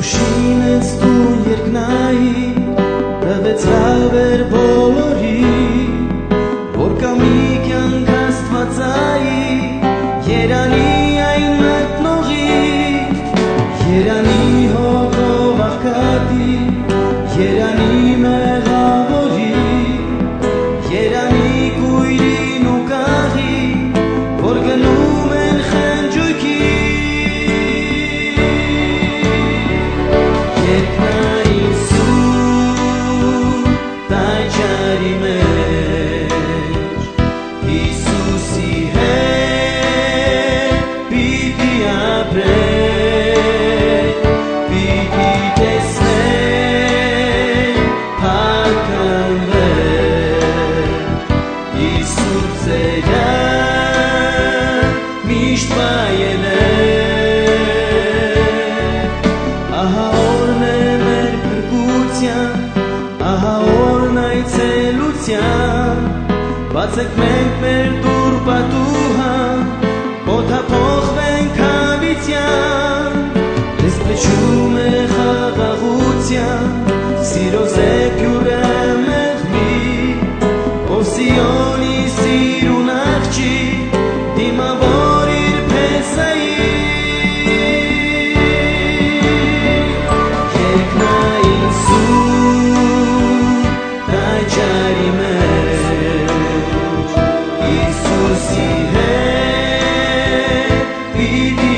Շինեց դու երկնայի, տվեց լավեր բոլորի, որ կամի կյանք Աստվածայի, երանի այն մտնողի, երանի հողով աղքատի, երանի մեղավորի, երանի կույրին ու կաղի, որ գնում են խնջույքի. Երկնային սուրբ տաճարի մեջ Հիսուսի հետ պիտի ապրենք, պիտի տեսնենք, փառքանվենք, իր սուրբ ծերան միշտ վայելենք. Ահա օրն է մեր փրկության, ահա օրն այցելության, բացեք մենք մեր դուռ պատուհան, օդափոխվենք հավիտյան, դες փչում է խաղաղության, սիրո զեփյուռը մեղմի, ով Սիոնի սիրուն աղջիկ, դիմավոր իր փեսայի. Երկնային սուրբ տաճարի մեջ Հիսուսի հետ պիտի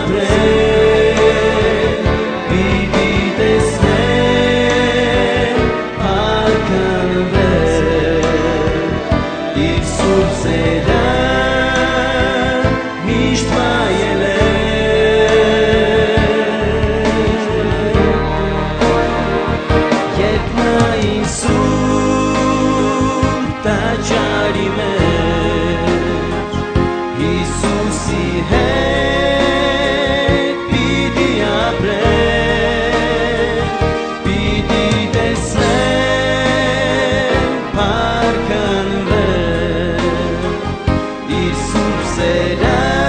ապրենք, պիտի տեսնենք, փառքանվենք, իր սուրբ ծերան միշտ վայելենք. Երկնային սուրբ տաճարի մեջ Հիսուսի հետ պիտի ապրենք, պիտի տեսնենք, փառքանվենք, իր սուրբ ծերան